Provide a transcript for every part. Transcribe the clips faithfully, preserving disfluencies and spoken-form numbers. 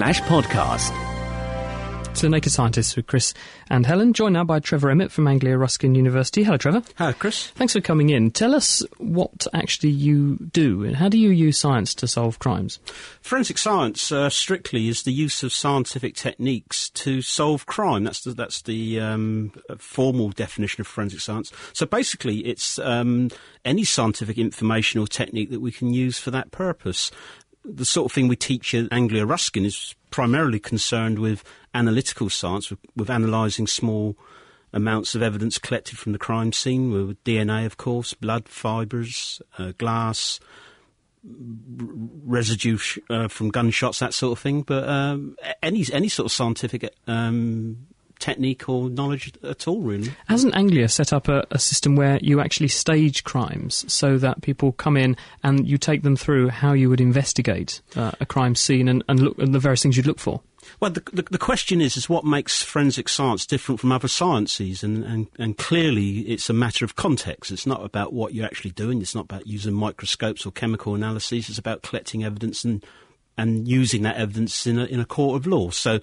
slash podcast. To Naked Scientists with Chris and Helen, joined now by Trevor Emmett from Anglia Ruskin University. Hello, Trevor. Hello, Chris. Thanks for coming in. Tell us what actually you do, and how do you use science to solve crimes? Forensic science, uh, strictly, is the use of scientific techniques to solve crime. That's the, that's the um, formal definition of forensic science. So basically, it's um, any scientific information or technique that we can use for that purpose. The sort of thing we teach at Anglia Ruskin is primarily concerned with analytical science, with, with analysing small amounts of evidence collected from the crime scene, with D N A, of course, blood, fibres, uh, glass, r- residue sh- uh, from gunshots, that sort of thing. But um, any any sort of scientific um, technique or knowledge at all, really. Hasn't Anglia set up a, a system where you actually stage crimes so that people come in and you take them through how you would investigate uh, a crime scene and, and look at the various things you'd look for? Well, the, the, the question is, is what makes forensic science different from other sciences? And, and, and clearly it's a matter of context. It's not about what you're actually doing. It's not about using microscopes or chemical analyses. It's about collecting evidence and and using that evidence in a, in a court of law. So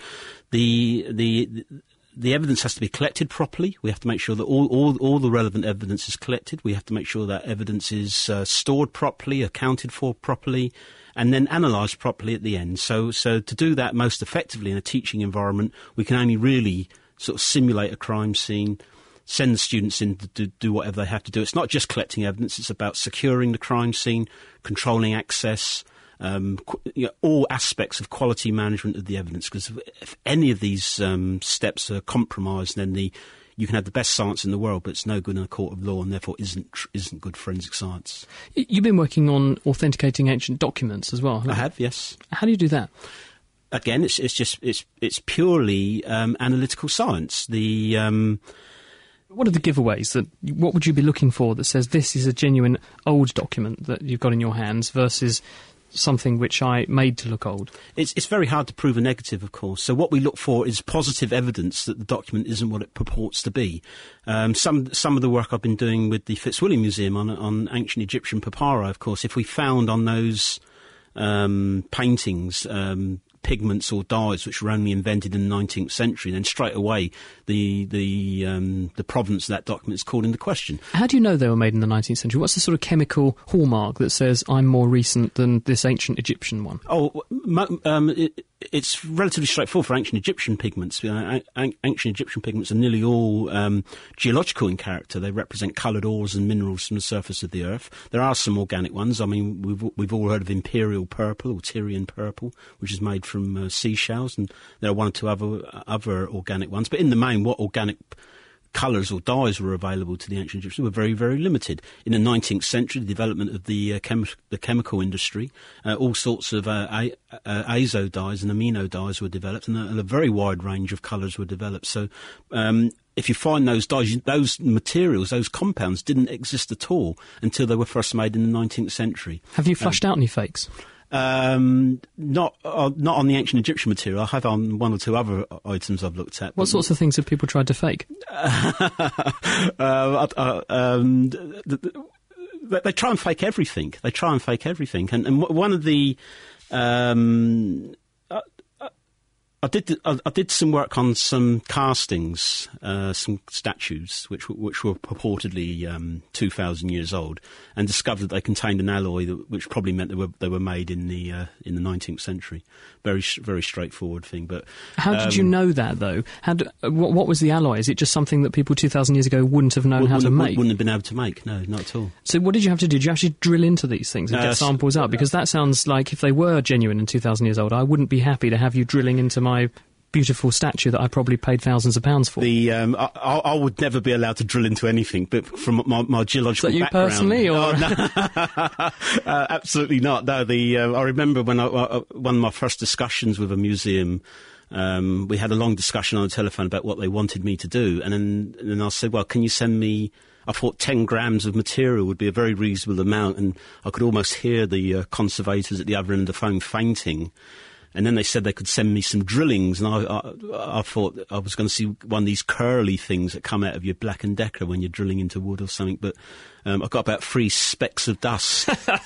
the the the evidence has to be collected properly. We have to make sure that all, all, all the relevant evidence is collected. We have to make sure that evidence is uh, stored properly, accounted for properly, and then analysed properly at the end. So so to do that most effectively in a teaching environment, we can only really sort of simulate a crime scene, send the students in to do, do whatever they have to do. It's not just collecting evidence, it's about securing the crime scene, controlling access, um, qu- you know, all aspects of quality management of the evidence. Because if, if any of these um, steps are compromised, then the you can have the best science in the world, but it's no good in a court of law, and therefore isn't tr- isn't good forensic science. You've been working on authenticating ancient documents as well, haven't I you? have, yes. How do you do that? Again, it's it's just it's it's purely um, analytical science. The um, What are the giveaways? That what would you be looking for that says this is a genuine old document that you've got in your hands versus something which I made to look old? It's, it's very hard to prove a negative, of course. So what we look for is positive evidence that the document isn't what it purports to be. Um, some some of the work I've been doing with the Fitzwilliam Museum on on ancient Egyptian papyri, of course, if we found on those um, paintings um, pigments or dyes which were only invented in the nineteenth century, then straight away the the um, the provenance of that document is called into question. How do you know they were made in the nineteenth century? What's the sort of chemical hallmark that says I'm more recent than this ancient Egyptian one? Oh, um, it, it's relatively straightforward for ancient Egyptian pigments. You know, an- ancient Egyptian pigments are nearly all um, geological in character. They represent coloured ores and minerals from the surface of the earth. There are some organic ones. I mean, we've we've all heard of imperial purple or Tyrian purple, which is made from uh, seashells, and there are one or two other other organic ones. But in the main, what organic colours or dyes were available to the ancient Egyptians were very, very limited. In the nineteenth century, the development of the uh, chem- the chemical industry, uh, all sorts of uh, a- uh, azo dyes and amino dyes were developed, and a, and a very wide range of colours were developed. So um, if you find those dyes, those materials, those compounds didn't exist at all until they were first made in the nineteenth century. Have you flushed um, out any fakes? Um, not uh, not on the ancient Egyptian material. I have on one or two other items I've looked at. What sorts of things have people tried to fake? uh, uh, um, they, they try and fake everything. They try and fake everything. And, and one of the... Um, I did I, I did some work on some castings, uh, some statues, which which were purportedly um, two thousand years old, and discovered that they contained an alloy that, which probably meant they were they were made in the uh, in the nineteenth century. Very very straightforward thing. But how did um, you know that though? How do, what, what was the alloy? Is it just something that people two thousand years ago wouldn't have known how to make? Wouldn't have been able to make. No, not at all. So what did you have to do? Did you actually drill into these things and uh, get samples out? Because that sounds like if they were genuine and two thousand years old, I wouldn't be happy to have you drilling into my beautiful statue that I probably paid thousands of pounds for. The um, I, I would never be allowed to drill into anything, but from my, my geological Is that you background, personally, or oh, no. uh, absolutely not. No, the uh, I remember when I, uh, one of my first discussions with a museum. Um, we had a long discussion on the telephone about what they wanted me to do, and then and then I said, "Well, can you send me?" I thought ten grams of material would be a very reasonable amount, and I could almost hear the uh, conservators at the other end of the phone fainting. And then they said they could send me some drillings, and I, I, I thought I was going to see one of these curly things that come out of your Black and Decker when you're drilling into wood or something. But um, I got about three specks of dust.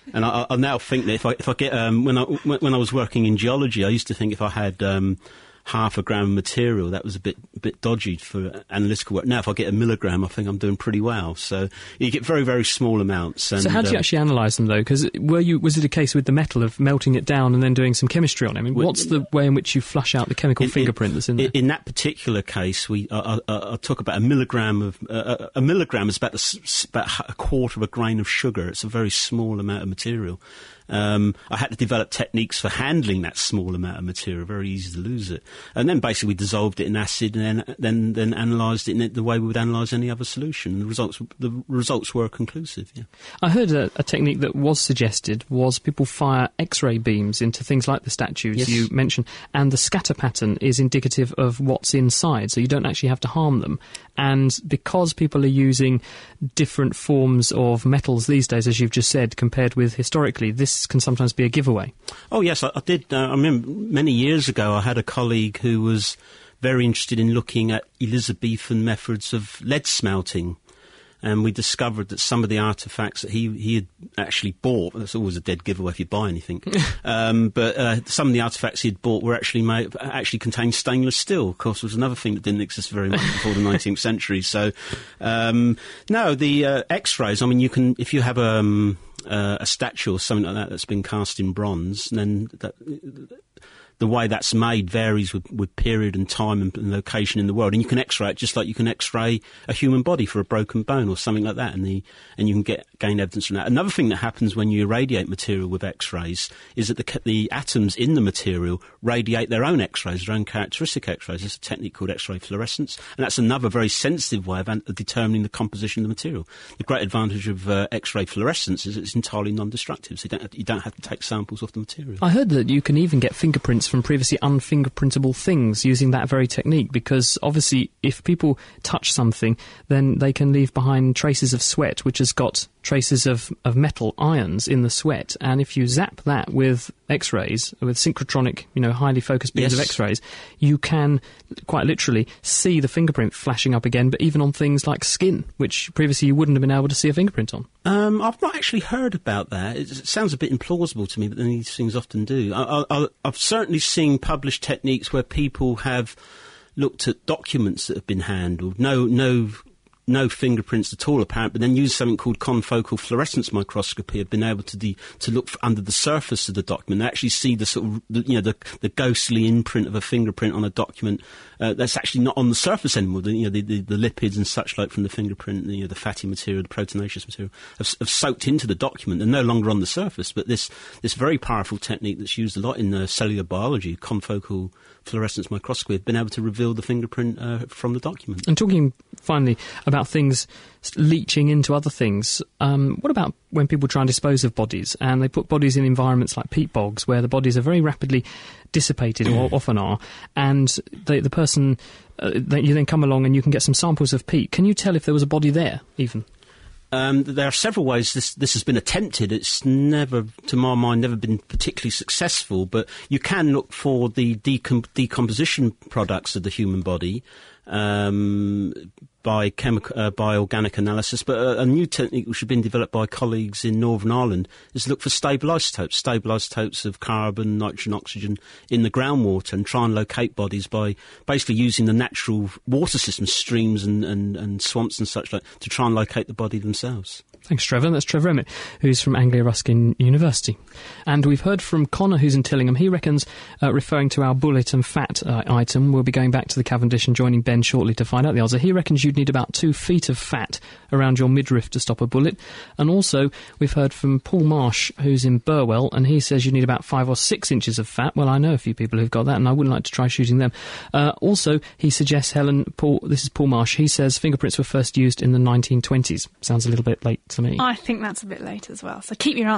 And I, I now think that if I if I get um, when I when I was working in geology, I used to think if I had um, half a gram of material, that was a bit a bit dodgy for analytical work. Now, if I get a milligram, I think I'm doing pretty well. So you get very very small amounts. And, so how do you uh, actually analyse them though? Because were you was it a case with the metal of melting it down and then doing some chemistry on it? I mean, well, what's the way in which you flush out the chemical in, fingerprint that's in there? In that particular case, we I, I, I took about a milligram of uh, a milligram is about a, about a quarter of a grain of sugar. It's a very small amount of material. Um, I had to develop techniques for handling that small amount of material, very easy to lose it. And then basically we dissolved it in acid and then then, then analysed it in it the way we would analyse any other solution. The results the results were conclusive, yeah. I heard a, a technique that was suggested was people fire X-ray beams into things like the statues Yes. you mentioned, and the scatter pattern is indicative of what's inside, so you don't actually have to harm them. And because people are using different forms of metals these days, as you've just said, compared with historically, this can sometimes be a giveaway. Oh, yes, I, I did. Uh, I remember many years ago I had a colleague who was very interested in looking at Elizabethan methods of lead smelting. And we discovered that some of the artefacts that he, he had actually bought, that's always a dead giveaway if you buy anything, um, but uh, some of the artefacts he had bought were actually made, actually contained stainless steel. Of course, was another thing that didn't exist very much before the nineteenth century. So, um, no, the uh, X-rays, I mean, you can, if you have um, uh, a statue or something like that that's been cast in bronze, then that... the way that's made varies with, with period and time and, and location in the world. And you can X-ray it just like you can X-ray a human body for a broken bone or something like that, and the and you can get gain evidence from that. Another thing that happens when you irradiate material with X-rays is that the, the atoms in the material radiate their own X-rays, their own characteristic X-rays. There's a technique called X-ray fluorescence, and that's another very sensitive way of, an, of determining the composition of the material. The great advantage of uh, X-ray fluorescence is it's entirely non-destructive, so you don't, have, you don't have to take samples off the material. I heard that you can even get fingerprints from previously unfingerprintable things using that very technique, because obviously if people touch something, then they can leave behind traces of sweat, which has got traces of, of metal ions in the sweat, and if you zap that with X-rays, with synchrotronic, you know, highly focused beams Yes. of X-rays, you can quite literally see the fingerprint flashing up again, but even on things like skin, which previously you wouldn't have been able to see a fingerprint on. Um, I've not actually heard about that. It, it sounds a bit implausible to me, but then these things often do. I, I, I've certainly seen published techniques where people have looked at documents that have been handled, no, no, no fingerprints at all apparent, but then used something called confocal fluorescence microscopy, have been able to de- to look f- under the surface of the document and actually see the sort of the, you know the, the ghostly imprint of a fingerprint on a document uh, that's actually not on the surface anymore. The, you know the, the, the lipids and such like from the fingerprint, you know, the fatty material, the proteinaceous material, have, have soaked into the document. They're no longer on the surface. But this this very powerful technique that's used a lot in uh, cellular biology, confocal fluorescence microscopy, have been able to reveal the fingerprint uh, from the document. And talking finally about things leaching into other things, um, what about when people try and dispose of bodies and they put bodies in environments like peat bogs where the bodies are very rapidly dissipated, or often are, and they, the person, uh, they, you then come along and you can get some samples of peat. Can you tell if there was a body there, even? Um, there are several ways this this has been attempted. It's never, to my mind, never been particularly successful, but you can look for the decom- decomposition products of the human body um, by chemical, uh, by organic analysis. But a, a new technique which has been developed by colleagues in Northern Ireland is to look for stable isotopes, stable isotopes of carbon, nitrogen, oxygen in the groundwater, and try and locate bodies by basically using the natural water systems, streams and, and, and swamps and such like, to try and locate the body themselves. Thanks, Trevor. That's Trevor Emmett, who's from Anglia Ruskin University. And we've heard from Connor, who's in Tillingham. He reckons, uh, referring to our bullet and fat uh, item, we'll be going back to the Cavendish and joining Ben shortly to find out the answer. He reckons you'd need about two feet of fat around your midriff to stop a bullet. And also, we've heard from Paul Marsh, who's in Burwell, and he says you need about five or six inches of fat. Well, I know a few people who've got that, and I wouldn't like to try shooting them. Uh, also, he suggests, Helen, Paul, this is Paul Marsh, he says fingerprints were first used in the nineteen twenties. Sounds a little bit late to me. I think that's a bit late as well. So keep your